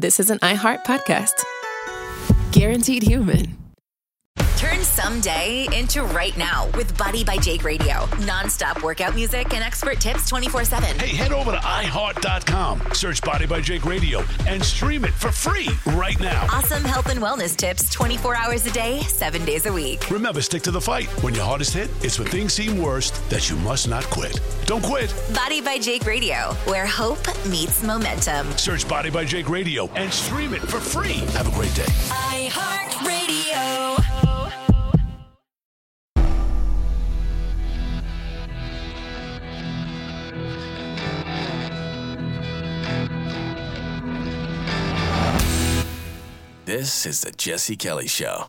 this is an iHeart podcast. Guaranteed human. Turn someday into right now with Body by Jake Radio. Non-stop workout music and expert tips 24/7. Hey, head over to iHeart.com, search Body by Jake Radio, and stream it for free right now. Awesome health and wellness tips 24 hours a day, 7 days a week. Remember, stick to the fight. When your hardest hit, it's when things seem worst that you must not quit. Don't quit. Body by Jake Radio, where hope meets momentum. Search Body by Jake Radio and stream it for free. Have a great day. iHeart Radio. This is the Jesse Kelly Show.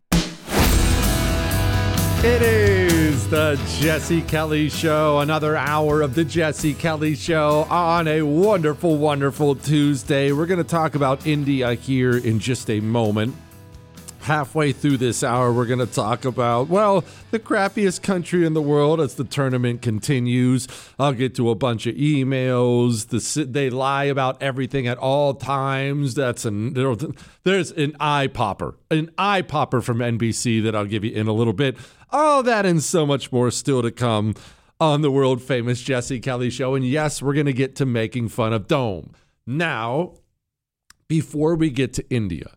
It is the Jesse Kelly Show, another hour of the Jesse Kelly Show on a wonderful, wonderful Tuesday. We're going to talk about India here in just a moment. Halfway through this hour, we're going to talk about, well, the crappiest country in the world as the tournament continues. I'll get to a bunch of emails. They lie about everything at all times. There's an eye popper from NBC that I'll give you in a little bit. All that and so much more still to come on the world famous Jesse Kelly Show. And yes, we're going to get to making fun of Dome. Now, before we get to India,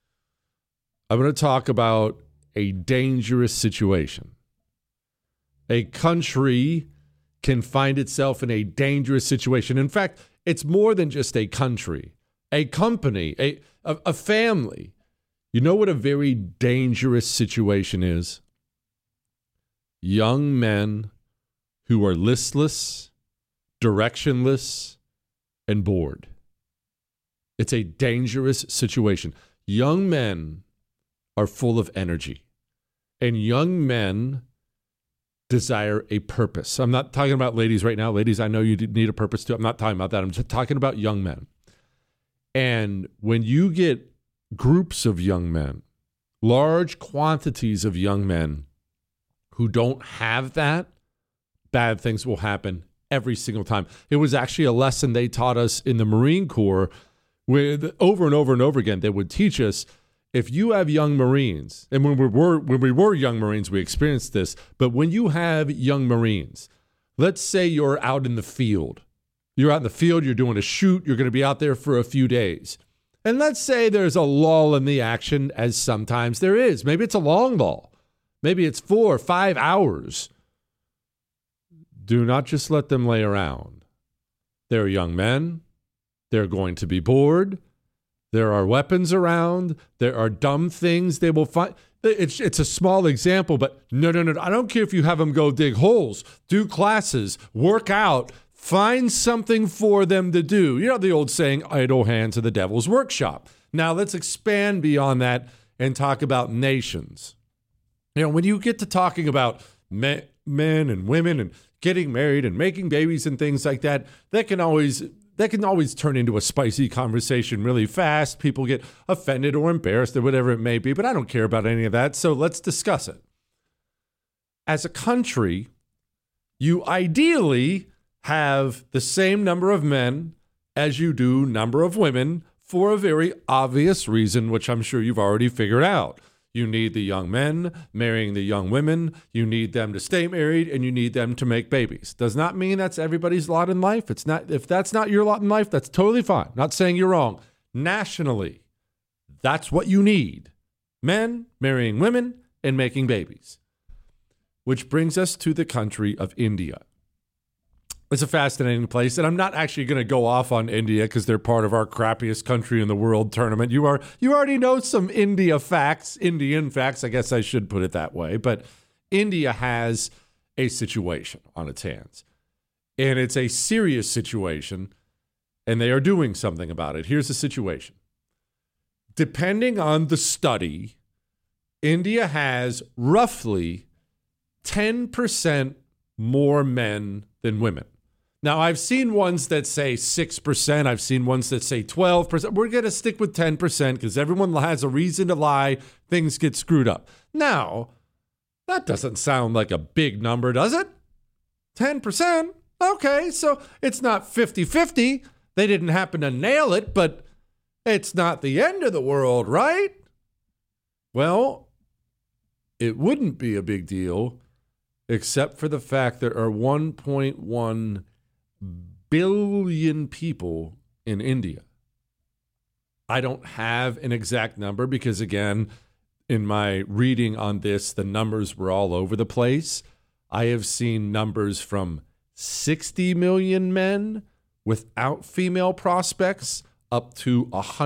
I'm going to talk about a dangerous situation. A country can find itself in a dangerous situation. In fact, it's more than just a country. A company, a family. You know what a very dangerous situation is? Young men who are listless, directionless, and bored. It's a dangerous situation. Young men are full of energy. And young men desire a purpose. I'm not talking about ladies right now. Ladies, I know you need a purpose too. I'm not talking about that. I'm just talking about young men. And when you get groups of young men, large quantities of young men who don't have that, bad things will happen every single time. It was actually a lesson they taught us in the Marine Corps where over and over and over again, they would teach us, if you have young Marines, and when we were young Marines, we experienced this, but when you have young Marines, let's say you're out in the field. You're out in the field, you're doing a shoot, you're going to be out there for a few days. And let's say there's a lull in the action, as sometimes there is. Maybe it's a long lull. Maybe it's 4 or 5 hours. Do not just let them lay around. They're young men. They're going to be bored. There are weapons around. There are dumb things they will find. It's a small example, but no. I don't care if you have them go dig holes, do classes, work out, find something for them to do. You know the old saying, idle hands are the devil's workshop. Now let's expand beyond that and talk about nations. You know, when you get to talking about men and women and getting married and making babies and things like that, that can always turn into a spicy conversation really fast. People get offended or embarrassed or whatever it may be, but I don't care about any of that, so let's discuss it. As a country, you ideally have the same number of men as you do number of women for a very obvious reason, which I'm sure you've already figured out. You need the young men marrying the young women. You need them to stay married, and you need them to make babies. Does not mean that's everybody's lot in life. It's not. If that's not your lot in life, that's totally fine. Not saying you're wrong. Nationally, that's what you need. Men marrying women and making babies. Which brings us to the country of India. It's a fascinating place, and I'm not actually going to go off on India because they're part of our crappiest country in the world tournament. You already know some Indian facts, I guess I should put it that way, but India has a situation on its hands, and it's a serious situation, and they are doing something about it. Here's the situation. Depending on the study, India has roughly 10% more men than women. Now, I've seen ones that say 6%. I've seen ones that say 12%. We're going to stick with 10% because everyone has a reason to lie. Things get screwed up. Now, that doesn't sound like a big number, does it? 10%? Okay, so it's not 50-50. They didn't happen to nail it, but It's not the end of the world, right? Well, it wouldn't be a big deal except for the fact there are 1.1 billion people in India. I don't have an exact number because, again, in my reading on this, the numbers were all over the place. I have seen numbers from 60 million men without female prospects up to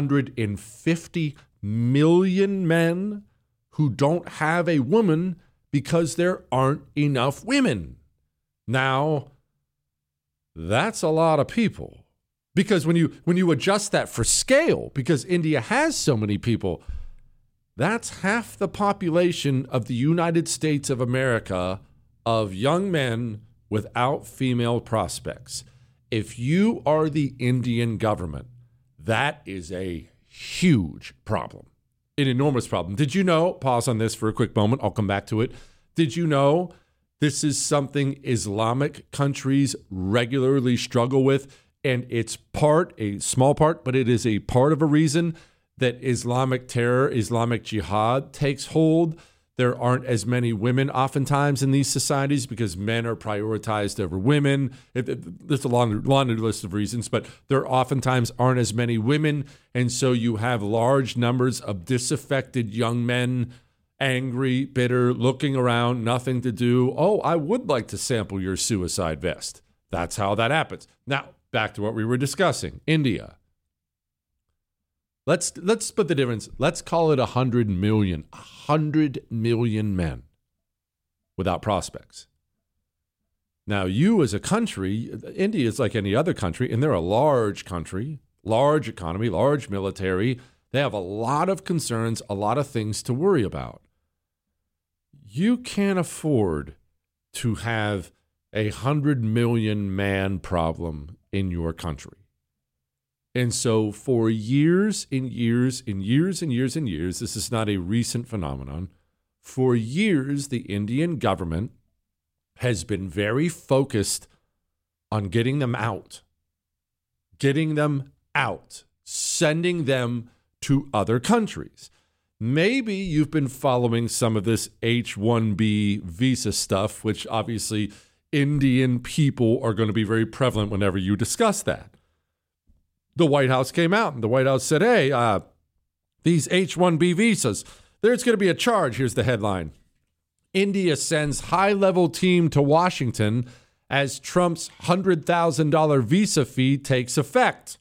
150 million men who don't have a woman because there aren't enough women. Now, that's a lot of people. Because when you adjust that for scale, because India has so many people, that's half the population of the United States of America of young men without female prospects. If you are the Indian government, that is a huge problem, an enormous problem. Did you know, pause on this for a quick moment, I'll come back to it. Did you know this is something Islamic countries regularly struggle with? And it's a small part, but it is a part of a reason that Islamic terror, Islamic jihad takes hold. There aren't as many women oftentimes in these societies because men are prioritized over women. There's a laundry list of reasons, but there oftentimes aren't as many women. And so you have large numbers of disaffected young men, angry, bitter, looking around, nothing to do. Oh, I would like to sample your suicide vest. That's how that happens. Now, back to what we were discussing, India. Let's split the difference. Let's call it 100 million. 100 million men without prospects. Now, you as a country, India is like any other country, and they're a large country, large economy, large military. They have a lot of concerns, a lot of things to worry about. You can't afford to have 100 million man problem in your country. And so for years and years and years and years and years, this is not a recent phenomenon. For years, the Indian government has been very focused on getting them out, sending them to other countries. Maybe you've been following some of this H-1B visa stuff, which obviously Indian people are going to be very prevalent whenever you discuss that. The White House came out and the White House said, hey, these H-1B visas, there's going to be a charge. Here's the headline. India sends high-level team to Washington as Trump's $100,000 visa fee takes effect.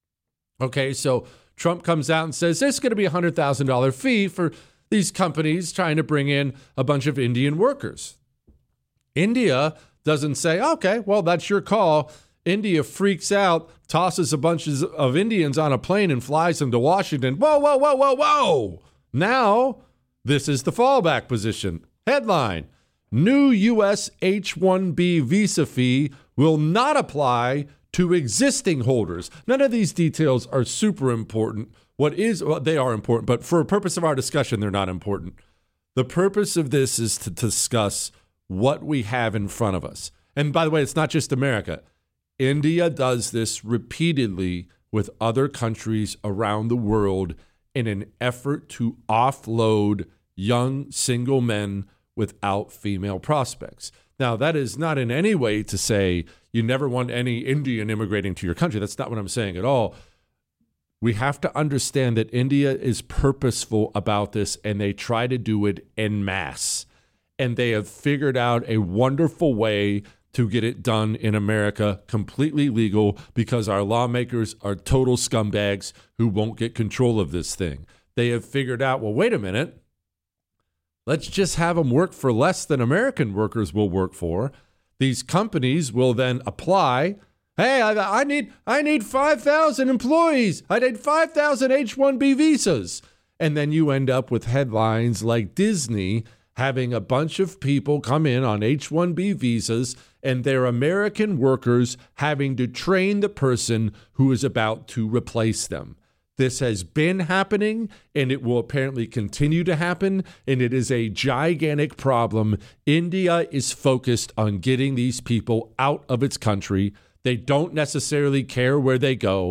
Okay, so Trump comes out and says there's going to be a $100,000 fee for these companies trying to bring in a bunch of Indian workers. India doesn't say, okay, well, that's your call. India freaks out, tosses a bunch of Indians on a plane and flies them to Washington. Whoa, whoa, whoa, whoa, whoa. Now, this is the fallback position. Headline, new U.S. H-1B visa fee will not apply to existing holders. None of these details are super important. They are important, but for a purpose of our discussion, they're not important. The purpose of this is to discuss what we have in front of us. And by the way, it's not just America. India does this repeatedly with other countries around the world in an effort to offload young single men without female prospects. Now, that is not in any way to say you never want any Indian immigrating to your country. That's not what I'm saying at all. We have to understand that India is purposeful about this, and they try to do it en masse. And they have figured out a wonderful way to get it done in America, completely legal, because our lawmakers are total scumbags who won't get control of this thing. They have figured out, well, wait a minute, let's just have them work for less than American workers will work for. These companies will then apply, hey, I need 5,000 employees. I need 5,000 H-1B visas. And then you end up with headlines like Disney having a bunch of people come in on H-1B visas and their American workers having to train the person who is about to replace them. This has been happening, and it will apparently continue to happen, and it is a gigantic problem. India is focused on getting these people out of its country. They don't necessarily care where they go,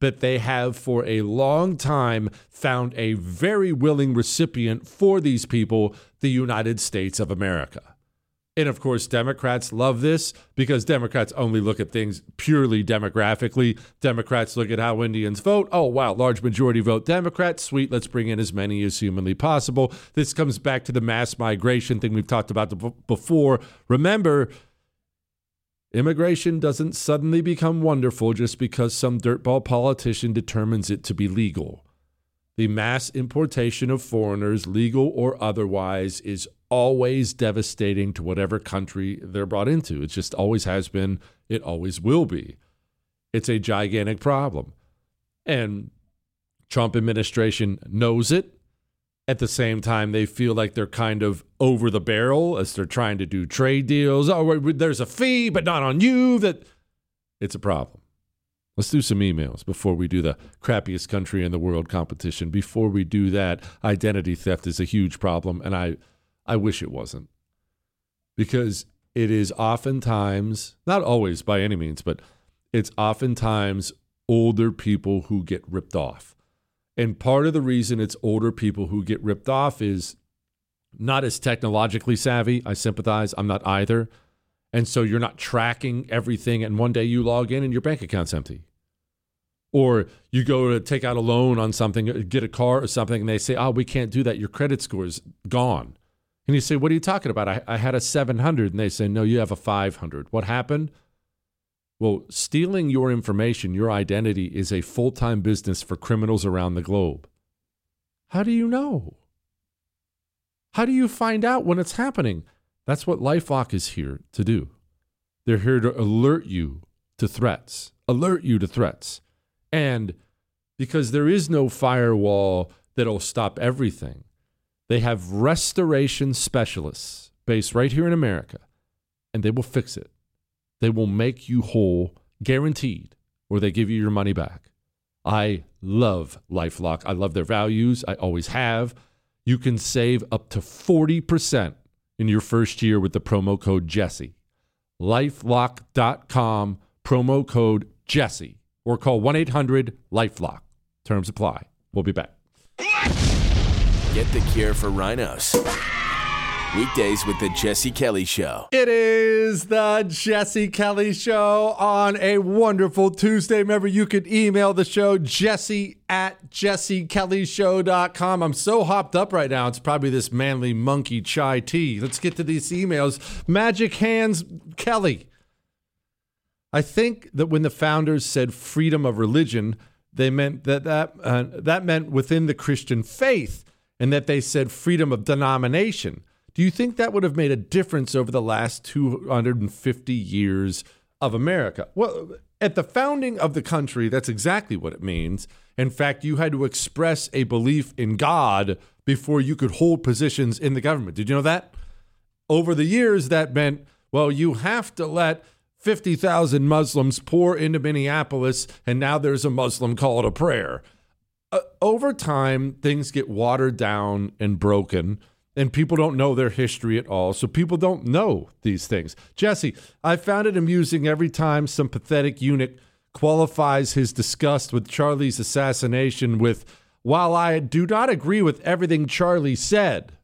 but they have for a long time found a very willing recipient for these people, the United States of America. And of course, Democrats love this because Democrats only look at things purely demographically. Democrats look at how Indians vote. Oh, wow, large majority vote Democrat. Sweet, let's bring in as many as humanly possible. This comes back to the mass migration thing we've talked about before. Remember, immigration doesn't suddenly become wonderful just because some dirtball politician determines it to be legal. The mass importation of foreigners, legal or otherwise, is always devastating to whatever country they're brought into. It just always has been. It always will be. It's a gigantic problem. And Trump administration knows it. At the same time, they feel like they're kind of over the barrel as they're trying to do trade deals. Oh, there's a fee, but not on you. That it's a problem. Let's do some emails before we do the crappiest country in the world competition. Before we do that, identity theft is a huge problem, and I wish it wasn't. Because it is oftentimes, not always by any means, but it's oftentimes older people who get ripped off. And part of the reason it's older people who get ripped off is not as technologically savvy. I sympathize. I'm not either. And so you're not tracking everything, and one day you log in and your bank account's empty. Or you go to take out a loan on something, get a car or something, and they say, oh, we can't do that. Your credit score's gone. And you say, what are you talking about? I had a 700. And they say, no, you have a 500. What happened? Well, stealing your information, your identity, is a full-time business for criminals around the globe. How do you know? How do you find out when it's happening? That's what LifeLock is here to do. They're here to alert you to threats. And because there is no firewall that'll stop everything, they have restoration specialists based right here in America, and they will fix it. They will make you whole, guaranteed, or they give you your money back. I love LifeLock. I love their values. I always have. You can save up to 40% in your first year with the promo code Jesse. LifeLock.com, promo code Jesse. Or call 1-800-LifeLock. Terms apply. We'll be back. Get the cure for rhinos. Weekdays with the Jesse Kelly Show. It is the Jesse Kelly Show on a wonderful Tuesday. Remember, you can email the show, jesse@jessekellyshow.com. I'm so hopped up right now. It's probably this manly monkey chai tea. Let's get to these emails. Magic Hands Kelly. I think that when the founders said freedom of religion, they meant that meant within the Christian faith, and that they said freedom of denomination. Do you think that would have made a difference over the last 250 years of America? Well, at the founding of the country, that's exactly what it means. In fact, you had to express a belief in God before you could hold positions in the government. Did you know that? Over the years, that meant, well, you have to let 50,000 Muslims pour into Minneapolis, and now there's a Muslim call to prayer. Over time, things get watered down and broken, and people don't know their history at all, so people don't know these things. Jesse, I found it amusing every time some pathetic eunuch qualifies his disgust with Charlie's assassination with, while I do not agree with everything Charlie said.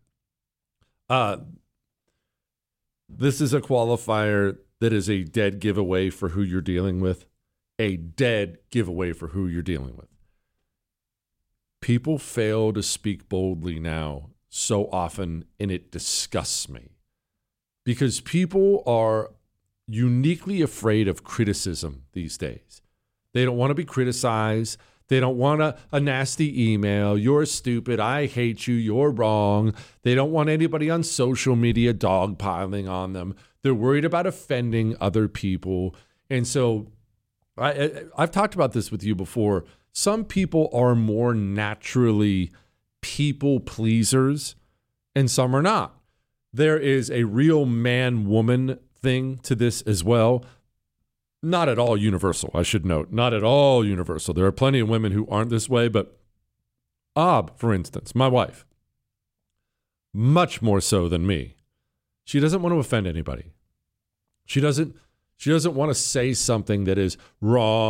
This is a qualifier that is a dead giveaway for who you're dealing with. A dead giveaway for who you're dealing with. People fail to speak boldly now so often, and it disgusts me. Because people are uniquely afraid of criticism these days. They don't want to be criticized. They don't want a nasty email. You're stupid. I hate you. You're wrong. They don't want anybody on social media dogpiling on them. They're worried about offending other people. And so I've talked about this with you before. Some people are more naturally people pleasers, and some are not. There is a real man-woman thing to this as well. Not at all universal, I should note. Not at all universal. There are plenty of women who aren't this way, but Ab, for instance, my wife, much more so than me. She doesn't want to offend anybody. She doesn't want to say something that is wrong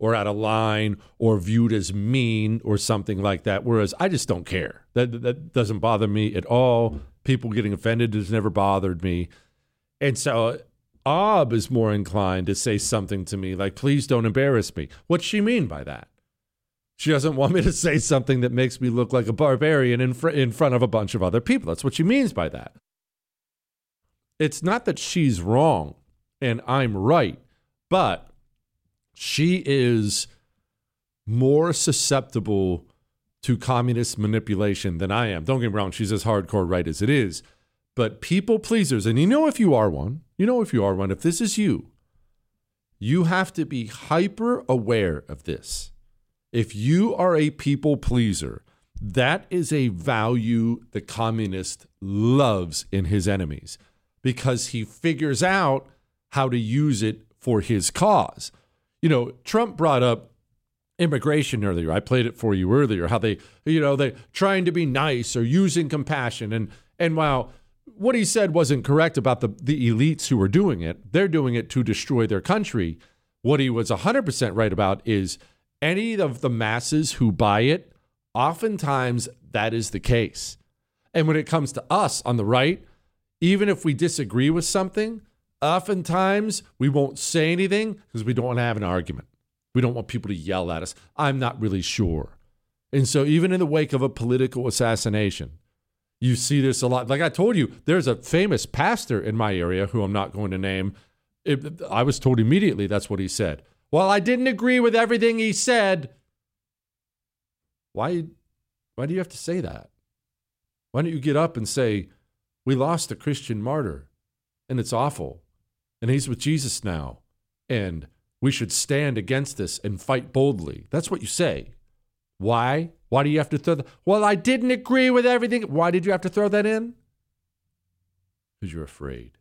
or out of line or viewed as mean or something like that. Whereas I just don't care. That doesn't bother me at all. People getting offended has never bothered me. And so Ob is more inclined to say something to me like, please don't embarrass me. What's she mean by that? She doesn't want me to say something that makes me look like a barbarian in front of a bunch of other people. That's what she means by that. It's not that she's wrong and I'm right, but she is more susceptible to communist manipulation than I am. Don't get me wrong, she's as hardcore right as it is. But people pleasers, and if you are one, if this is you, you have to be hyper aware of this. If you are a people pleaser, that is a value the communist loves in his enemies because he figures out how to use it for his cause. Trump brought up immigration earlier. I played it for you earlier, how they trying to be nice or using compassion. And while what he said wasn't correct about the elites who are doing it, they're doing it to destroy their country. What he was 100% right about is any of the masses who buy it, oftentimes that is the case. And when it comes to us on the right, even if we disagree with something, oftentimes we won't say anything because we don't want to have an argument. We don't want people to yell at us. I'm not really sure. And so even in the wake of a political assassination, you see this a lot. Like I told you, there's a famous pastor in my area who I'm not going to name. I was told immediately that's what he said. Well, I didn't agree with everything he said. Why do you have to say that? Why don't you get up and say, we lost a Christian martyr, and it's awful, and he's with Jesus now, and we should stand against this and fight boldly. That's what you say. Why? Why do you have to throw that? Well, I didn't agree with everything. Why did you have to throw that in? Because you're afraid.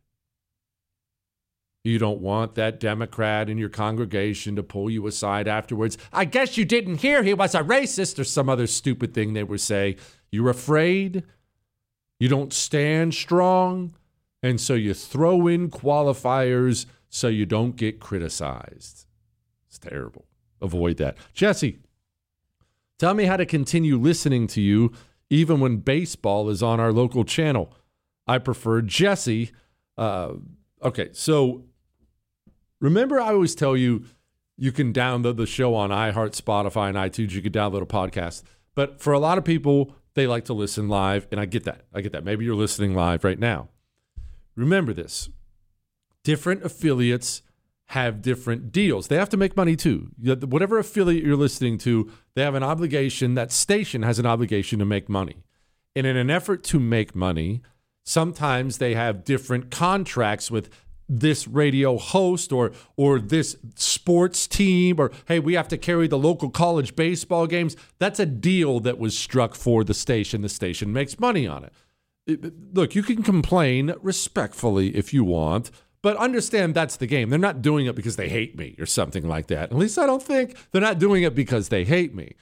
You don't want that Democrat in your congregation to pull you aside afterwards. I guess you didn't hear he was a racist or some other stupid thing they would say. You're afraid. You don't stand strong. And so you throw in qualifiers so you don't get criticized. It's terrible. Avoid that. Jesse, tell me how to continue listening to you even when baseball is on our local channel. I prefer Jesse. Okay, so remember I always tell you, you can download the show on iHeart, Spotify, and iTunes. You can download a podcast. But for a lot of people, they like to listen live, and I get that. Maybe you're listening live right now. Remember this. Different affiliates have different deals. They have to make money too. Whatever affiliate you're listening to, they have an obligation, that station has an obligation to make money. And in an effort to make money, sometimes they have different contracts with this radio host or this sports team, or, hey, we have to carry the local college baseball games. That's a deal that was struck for the station. The station makes money on it. Look, you can complain respectfully if you want, but understand that's the game. They're not doing it because they hate me or something like that. At least I don't think they're not doing it because they hate me.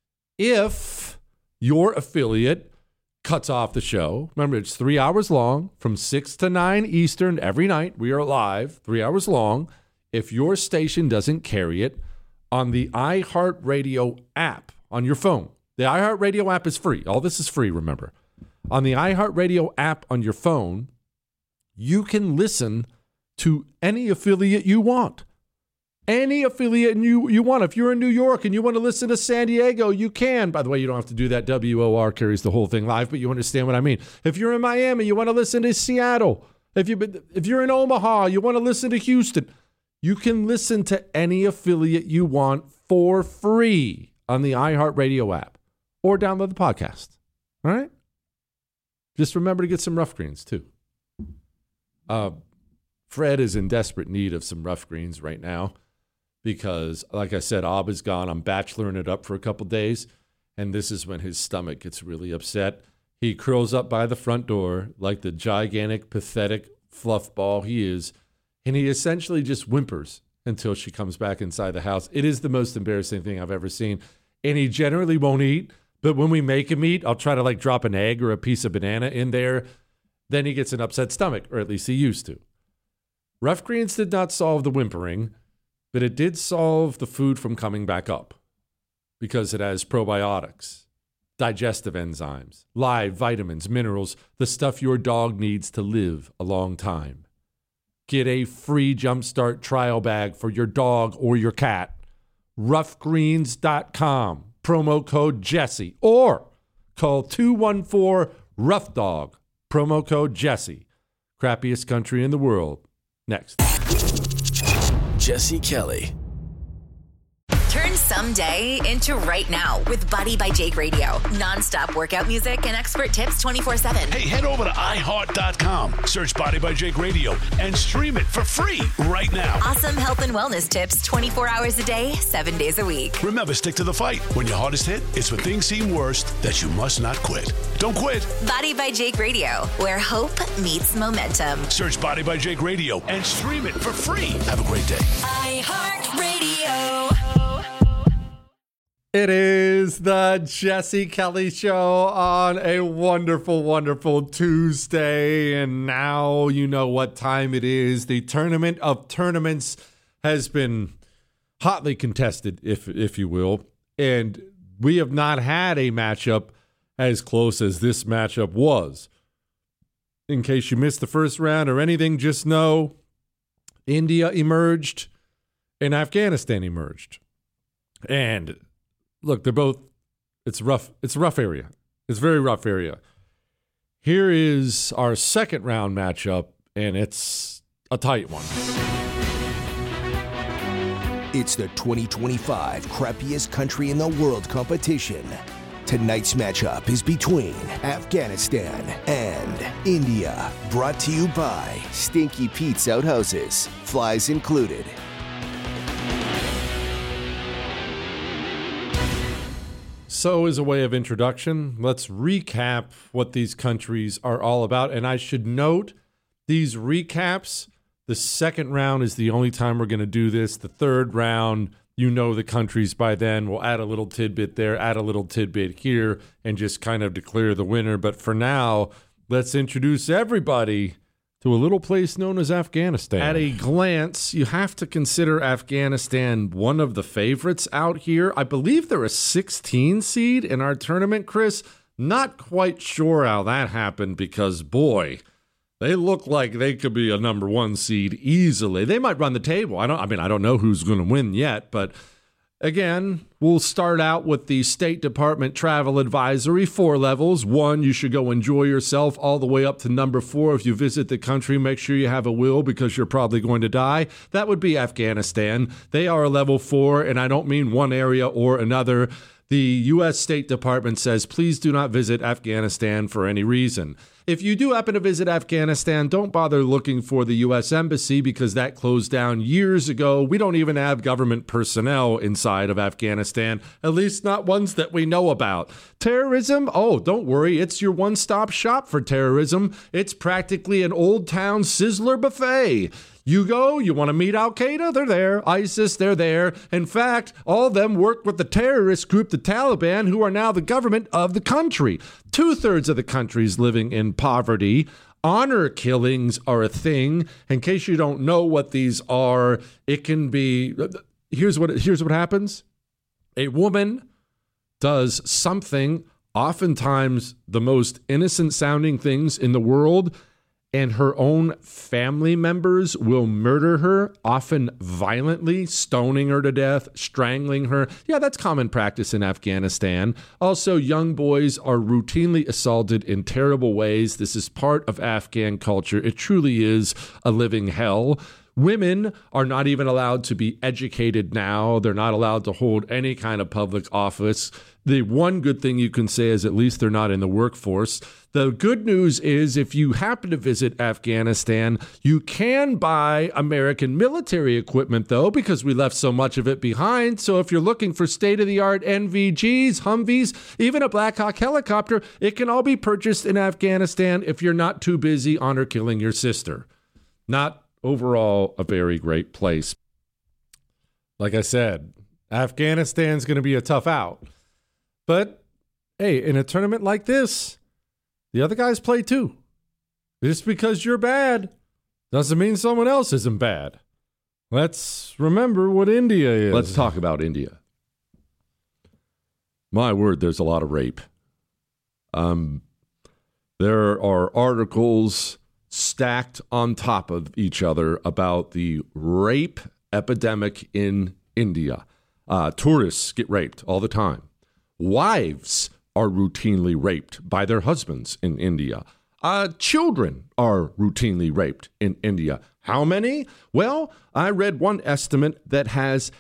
If your affiliate cuts off the show, remember it's 3 hours long from 6 to 9 Eastern every night. We are live, 3 hours long. If your station doesn't carry it on the iHeartRadio app on your phone, the iHeartRadio app is free. All this is free, remember. On the iHeartRadio app on your phone, you can listen to any affiliate you want. Any affiliate you want. If you're in New York and you want to listen to San Diego, you can. By the way, you don't have to do that. WOR carries the whole thing live, but you understand what I mean. If you're in Miami, you want to listen to Seattle. If you're in Omaha, you want to listen to Houston. You can listen to any affiliate you want for free on the iHeartRadio app or download the podcast. All right? Just remember to get some rough greens, too. Fred is in desperate need of some rough greens right now because, like I said, Ob is gone. I'm bacheloring it up for a couple days, and this is when his stomach gets really upset. He curls up by the front door like the gigantic, pathetic fluff ball he is, and he essentially just whimpers until she comes back inside the house. It is the most embarrassing thing I've ever seen, and he generally won't eat, but when we make him eat, I'll try to drop an egg or a piece of banana in there. Then he gets an upset stomach, or at least he used to. Rough greens did not solve the whimpering. but it did solve the food from coming back up because it has probiotics, digestive enzymes, live vitamins, minerals, the stuff your dog needs to live a long time. Get a free Jumpstart trial bag for your dog or your cat. roughgreens.com, promo code Jesse, or call 214-ROUGH-DOG, promo code Jesse. Crappiest country in the world. Next. Jesse Kelly. Turn someday into right now with Body by Jake Radio. Non-stop workout music and expert tips 24/7. Hey, head over to iHeart.com. Search Body by Jake Radio and stream it for free right now. Awesome health and wellness tips 24 hours a day, 7 days a week. Remember, stick to the fight. When your hardest hit, it's when things seem worst that you must not quit. Don't quit. Body by Jake Radio, where hope meets momentum. Search Body by Jake Radio and stream it for free. Have a great day. iHeartRadio. It is the Jesse Kelly Show on a wonderful, wonderful Tuesday. And now you know what time it is. The tournament of tournaments has been hotly contested, if you will. And we have not had a matchup as close as this matchup was. In case you missed the first round or anything, just know India emerged and Afghanistan emerged. And look, they're both, it's rough. It's a rough area. It's a very rough area. Here is our second round matchup, and it's a tight one. It's the 2025 crappiest country in the world competition. Tonight's matchup is between Afghanistan and India. Brought to you by Stinky Pete's Outhouses. Flies included. So, as a way of introduction, let's recap what these countries are all about. And I should note, these recaps, the second round is the only time we're going to do this. The third round, you know the countries by then. We'll add a little tidbit there, add a little tidbit here, and just kind of declare the winner. But for now, let's introduce everybody to a little place known as Afghanistan. At a glance, you have to consider Afghanistan one of the favorites out here. I believe they're a 16 seed in our tournament, Chris. Not quite sure how that happened because, boy, they look like they could be a number one seed easily. They might run the table. I don't know who's going to win yet, but again, we'll start out with the State Department travel advisory, 4 levels. 1, you should go enjoy yourself, all the way up to number 4. If you visit the country, make sure you have a will because you're probably going to die. That would be Afghanistan. They are a level 4, and I don't mean one area or another. The U.S. State Department says, please do not visit Afghanistan for any reason. If you do happen to visit Afghanistan, don't bother looking for the U.S. Embassy because that closed down years ago. We don't even have government personnel inside of Afghanistan, at least not ones that we know about. Terrorism? Oh, don't worry. It's your one-stop shop for terrorism. It's practically an old-town Sizzler buffet. You go, you want to meet Al-Qaeda? They're there. ISIS, they're there. In fact, all of them work with the terrorist group, the Taliban, who are now the government of the country. 2/3 of the country is living in poverty. Honor killings are a thing. In case you don't know what these are, it can be, here's what happens. A woman does something, oftentimes the most innocent sounding things in the world, and her own family members will murder her, often violently, stoning her to death, strangling her. Yeah, that's common practice in Afghanistan. Also, young boys are routinely assaulted in terrible ways. This is part of Afghan culture. It truly is a living hell. Women are not even allowed to be educated now. They're not allowed to hold any kind of public office. The one good thing you can say is at least they're not in the workforce. The good news is if you happen to visit Afghanistan, you can buy American military equipment, though, because we left so much of it behind. So if you're looking for state-of-the-art NVGs, Humvees, even a Black Hawk helicopter, it can all be purchased in Afghanistan if you're not too busy honor killing your sister. Not overall a very great place. Like I said, Afghanistan's going to be a tough out. But, hey, in a tournament like this, the other guys play too. Just because you're bad doesn't mean someone else isn't bad. Let's remember what India is. Let's talk about India. My word, there's a lot of rape. There are articles stacked on top of each other about the rape epidemic in India. Tourists get raped all the time. Wives are routinely raped by their husbands in India. Children are routinely raped in India. How many? Well, I read one estimate that has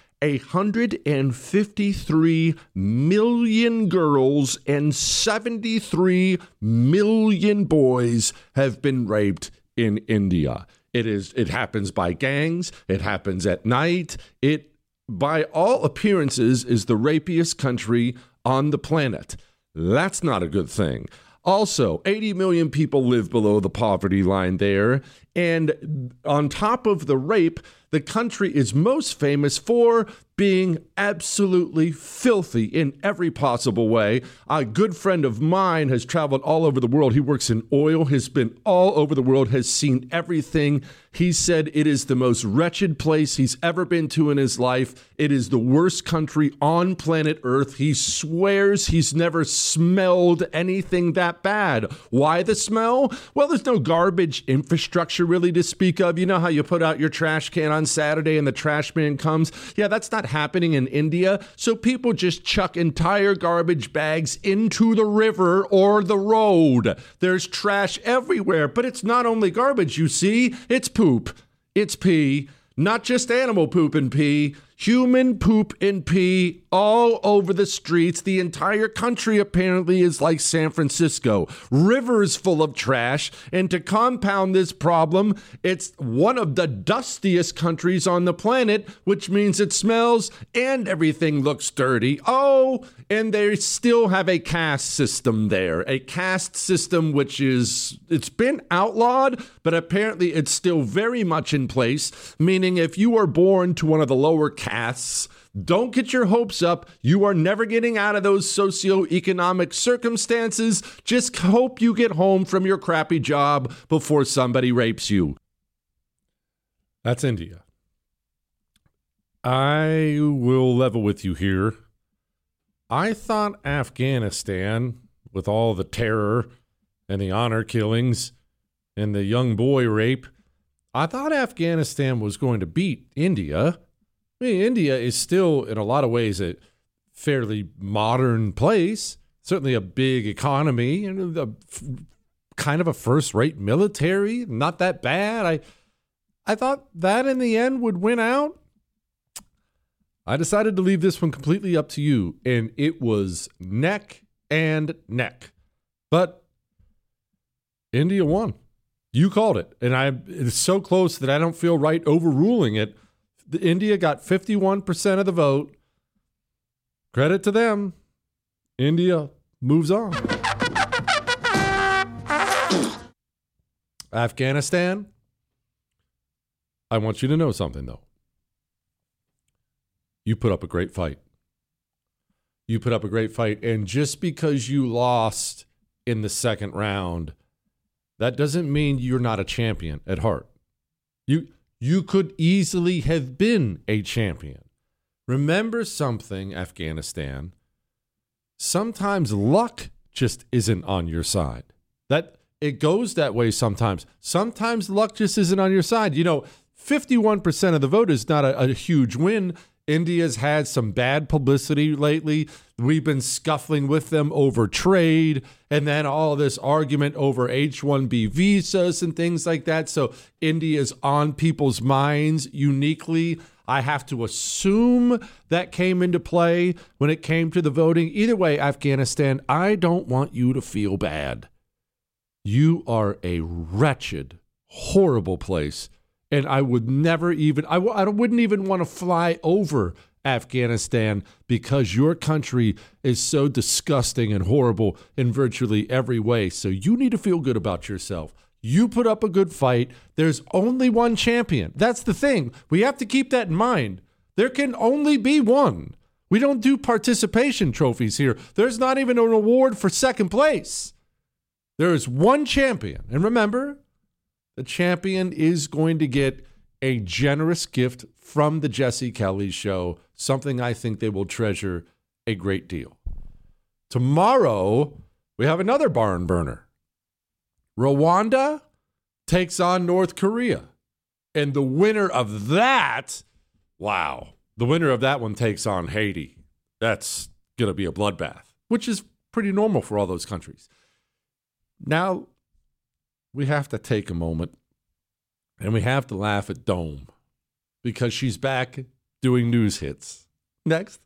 153 million girls and 73 million boys have been raped in India. It happens by gangs. It happens at night. It, by all appearances, is the rapiest country on the planet. That's not a good thing. Also, 80 million people live below the poverty line there. And on top of the rape, the country is most famous for being absolutely filthy in every possible way. A good friend of mine has traveled all over the world. He works in oil, has been all over the world, has seen everything. He said it is the most wretched place he's ever been to in his life. It is the worst country on planet Earth. He swears he's never smelled anything that bad. Why the smell? Well, there's no garbage infrastructure really to speak of. You know how you put out your trash can on Saturday and the trash man comes? Yeah, that's not happening in India. So people just chuck entire garbage bags into the river or the road. There's trash everywhere, but it's not only garbage, you see. It's poop. It's pee. Not just animal poop and pee. Human poop and pee all over the streets. The entire country apparently is like San Francisco. Rivers full of trash. And to compound this problem, it's one of the dustiest countries on the planet, which means it smells and everything looks dirty. Oh, and they still have a caste system there. A caste system which it's been outlawed, but apparently it's still very much in place, meaning if you are born to one of the lower castes, don't get your hopes up. You are never getting out of those socioeconomic circumstances. Just hope you get home from your crappy job before somebody rapes you. That's India. I will level with you here. I thought Afghanistan, with all the terror and the honor killings and the young boy rape, I thought Afghanistan was going to beat India. I mean, India is still, in a lot of ways, a fairly modern place, certainly a big economy, and kind of a first-rate military, not that bad. I thought that in the end would win out. I decided to leave this one completely up to you, and it was neck and neck. But India won. You called it, and it's so close that I don't feel right overruling it. India got 51% of the vote. Credit to them. India moves on. Afghanistan, I want you to know something, though. You put up a great fight. You put up a great fight, and just because you lost in the second round, that doesn't mean you're not a champion at heart. You could easily have been a champion. Remember something, Afghanistan. Sometimes luck just isn't on your side. That it goes that way sometimes. Sometimes luck just isn't on your side. 51% of the vote is not a huge win. India's had some bad publicity lately. We've been scuffling with them over trade and then all this argument over H-1B visas and things like that. So India's on people's minds uniquely. I have to assume that came into play when it came to the voting. Either way, Afghanistan, I don't want you to feel bad. You are a wretched, horrible place. And I would never even, I wouldn't even want to fly over Afghanistan because your country is so disgusting and horrible in virtually every way. So you need to feel good about yourself. You put up a good fight. There's only one champion. That's the thing. We have to keep that in mind. There can only be one. We don't do participation trophies here. There's not even an award for second place. There is one champion. And remember, the champion is going to get a generous gift from the Jesse Kelly Show, something I think they will treasure a great deal. Tomorrow, we have another barn burner. Rwanda takes on North Korea. And the winner of that, wow, the winner of that one takes on Haiti. That's going to be a bloodbath, which is pretty normal for all those countries. Now, we have to take a moment and we have to laugh at Dome because she's back doing news hits. Next.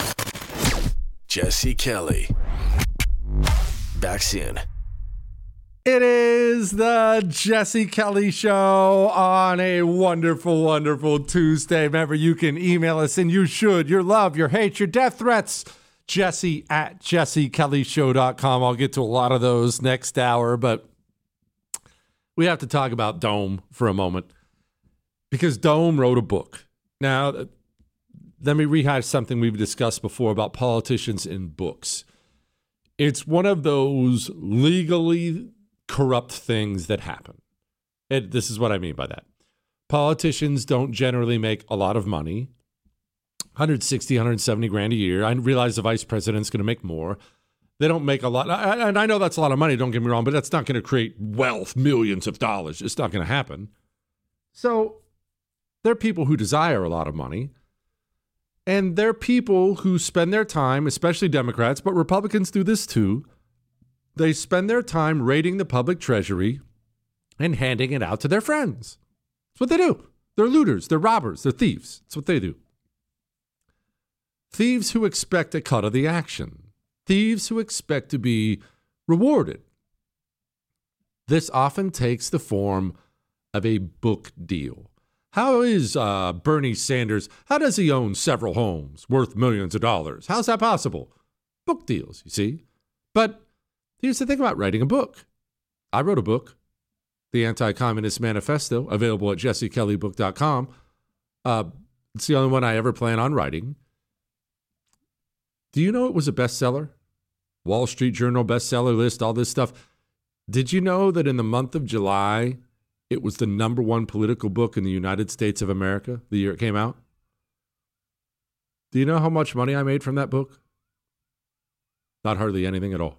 Jesse Kelly. Back soon. It is the Jesse Kelly Show on a wonderful, wonderful Tuesday. Remember, you can email us, and you should. Your love, your hate, your death threats. Jesse at jessekellyshow.com. I'll get to a lot of those next hour, but we have to talk about Dome for a moment because Dome wrote a book. Now, let me rehash something we've discussed before about politicians in books. It's one of those legally corrupt things that happen. This is what I mean by that. Politicians don't generally make a lot of money, 160, 170 grand a year. I realize the vice president's going to make more. They don't make a lot. And I know that's a lot of money, don't get me wrong, but that's not going to create wealth, millions of dollars. It's not going to happen. So there are people who desire a lot of money. And there are people who spend their time, especially Democrats, but Republicans do this too. They spend their time raiding the public treasury and handing it out to their friends. That's what they do. They're looters. They're robbers. They're thieves. That's what they do. Thieves who expect a cut of the action. Thieves who expect to be rewarded. This often takes the form of a book deal. How is Bernie Sanders, how does he own several homes worth millions of dollars? How's that possible? Book deals, you see. But here's the thing about writing a book. I wrote a book, The Anti-Communist Manifesto, available at jessekellybook.com. It's the only one I ever plan on writing. Do you know it was a bestseller? Wall Street Journal bestseller list, all this stuff. Did you know that in the month of July, it was the number one political book in the United States of America the year it came out? Do you know how much money I made from that book? Not hardly anything at all.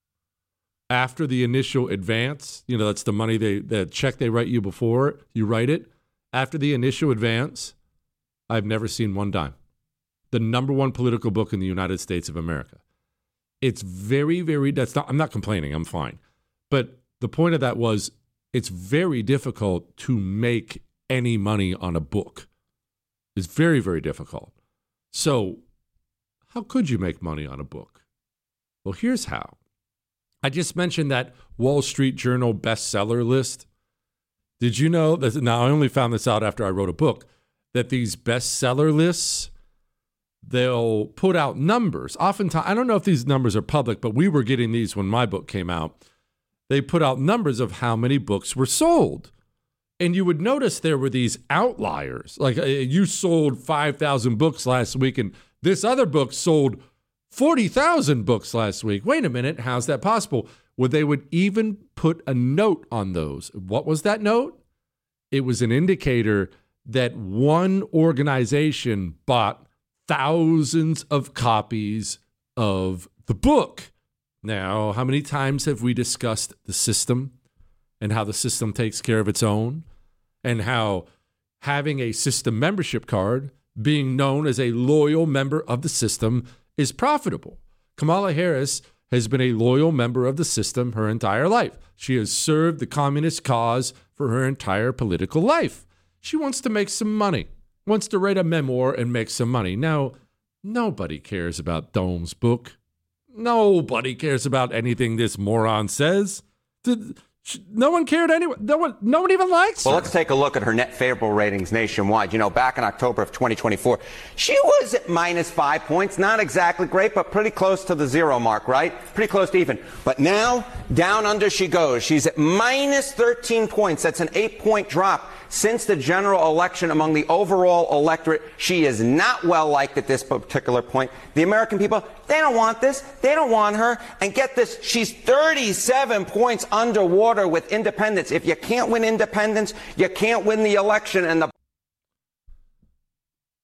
After the initial advance, that's the money the check they write you before you write it. After the initial advance, I've never seen one dime. The number one political book in the United States of America. It's very, very, I'm not complaining, I'm fine. But the point of that was, it's very difficult to make any money on a book. It's very, very difficult. So how could you make money on a book? Well, here's how. I just mentioned that Wall Street Journal bestseller list. Did you know that? Now, I only found this out after I wrote a book, that these bestseller lists, they'll put out numbers. Oftentimes, I don't know if these numbers are public, but we were getting these when my book came out. They put out numbers of how many books were sold. And you would notice there were these outliers. Like you sold 5,000 books last week, and this other book sold 40,000 books last week. Wait a minute, how's that possible? Well, they would even put a note on those. What was that note? It was an indicator that one organization bought thousands of copies of the book. Now, how many times have we discussed the system and how the system takes care of its own, and how having a system membership card, being known as a loyal member of the system, is profitable? Kamala Harris has been a loyal member of the system her entire life. She has served the communist cause for her entire political life. She wants to make some money, wants to write a memoir and make some money. Now, nobody cares about Dome's book. Nobody cares about anything this moron says. No one cared anyway. No one even likes her. Well, let's take a look at her net favorable ratings nationwide. Back in October of 2024, she was at -5 points. Not exactly great, but pretty close to the zero mark, right? Pretty close to even. But now, down under she goes. She's at -13 points. That's an 8-point drop. Since the general election among the overall electorate, she is not well liked at this particular point. The American people, they don't want this. They don't want her. And get this, she's 37 points underwater with independents. If you can't win independents, you can't win the election. And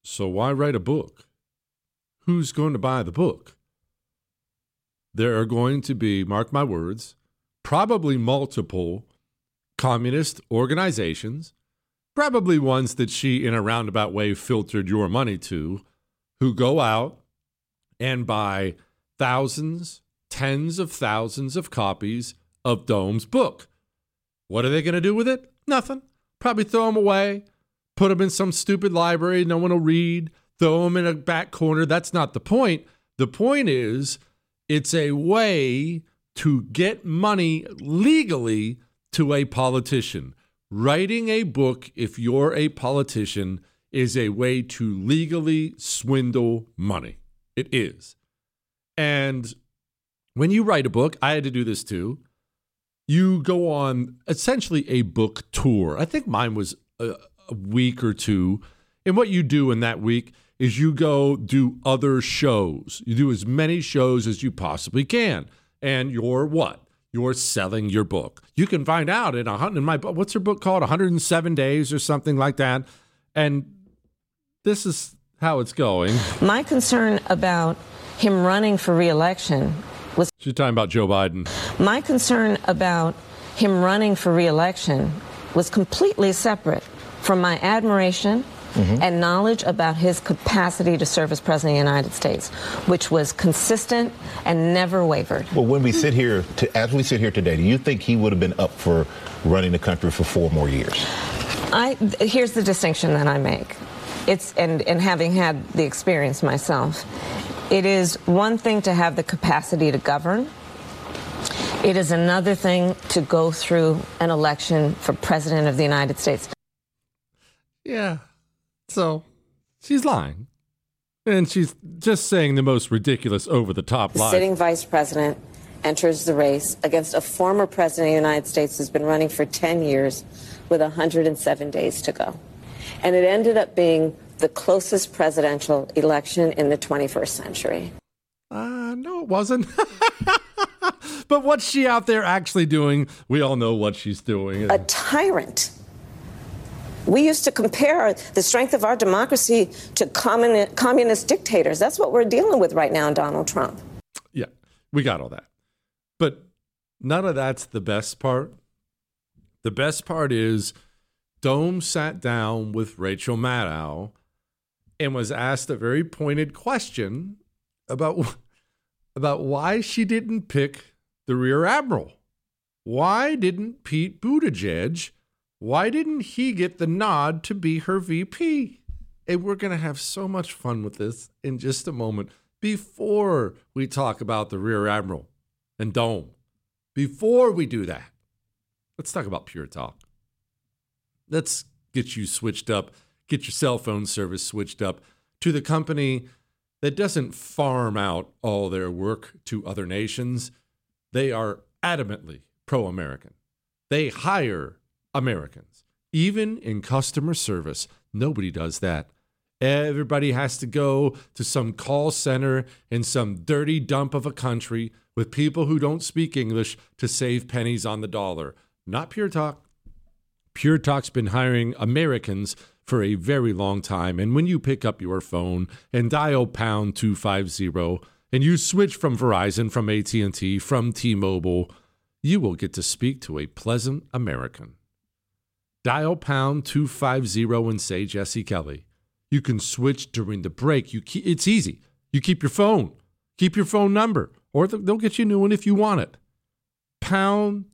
So why write a book? Who's going to buy the book? There are going to be, mark my words, probably multiple communist organizations, probably ones that she, in a roundabout way, filtered your money to, who go out and buy thousands, tens of thousands of copies of Dome's book. What are they going to do with it? Nothing. Probably throw them away, put them in some stupid library no one will read, throw them in a back corner. That's not the point. The point is it's a way to get money legally to a politician. Writing a book, if you're a politician, is a way to legally swindle money. It is. And when you write a book, I had to do this too, you go on essentially a book tour. I think mine was a week or two. And what you do in that week is you go do other shows. You do as many shows as you possibly can. And you're what? You're selling your book. You can find out in my book, what's her book called? 107 Days or something like that. And this is how it's going. My concern about him running for re-election was... She's talking about Joe Biden. My concern about him running for re-election was completely separate from my admiration and knowledge about his capacity to serve as president of the United States, which was consistent and never wavered. Well, when we sit here, as we sit here today, do you think he would have been up for running the country for 4 more years? Here's the distinction that I make. It's and having had the experience myself, it is one thing to have the capacity to govern. It is another thing to go through an election for president of the United States. Yeah. So she's lying. And she's just saying the most ridiculous, over-the-top lie. The sitting vice president enters the race against a former president of the United States who's been running for 10 years with 107 days to go. And it ended up being the closest presidential election in the 21st century. No, it wasn't. But what's she out there actually doing? We all know what she's doing. A tyrant. We used to compare the strength of our democracy to communist dictators. That's what we're dealing with right now in Donald Trump. Yeah, we got all that. But none of that's the best part. The best part is Dome sat down with Rachel Maddow and was asked a very pointed question about why she didn't pick the rear admiral. Why didn't Pete Buttigieg, why didn't he get the nod to be her VP? And we're going to have so much fun with this in just a moment. Before we talk about the rear admiral and Dome, before we do that, let's talk about Pure Talk. Let's get you switched up, get your cell phone service switched up to the company that doesn't farm out all their work to other nations. They are adamantly pro-American. They hire Americans. Even in customer service, nobody does that. Everybody has to go to some call center in some dirty dump of a country with people who don't speak English to save pennies on the dollar. Not Pure Talk. Pure Talk's been hiring Americans for a very long time. And when you pick up your phone and dial pound 250 and you switch from Verizon, from AT&T, from T-Mobile, you will get to speak to a pleasant American. Dial pound 250 and say Jesse Kelly. You can switch during the break. It's easy. You keep your phone. Keep your phone number, or they'll get you a new one if you want it. Pound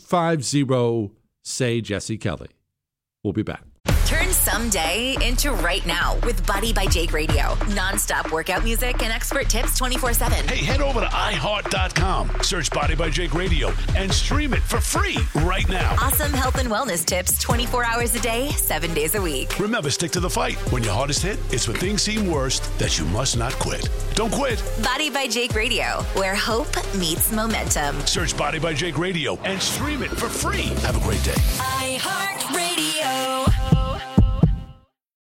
250, say Jesse Kelly. We'll be back. Turn someday into right now with Body by Jake Radio. Non-stop workout music and expert tips 24/7. Hey, head over to iHeart.com. Search Body by Jake Radio and stream it for free right now. Awesome health and wellness tips 24 hours a day, 7 days a week. Remember, stick to the fight. When your hardest hit, it's when things seem worst that you must not quit. Don't quit. Body by Jake Radio, where hope meets momentum. Search Body by Jake Radio and stream it for free. Have a great day. iHeart Radio.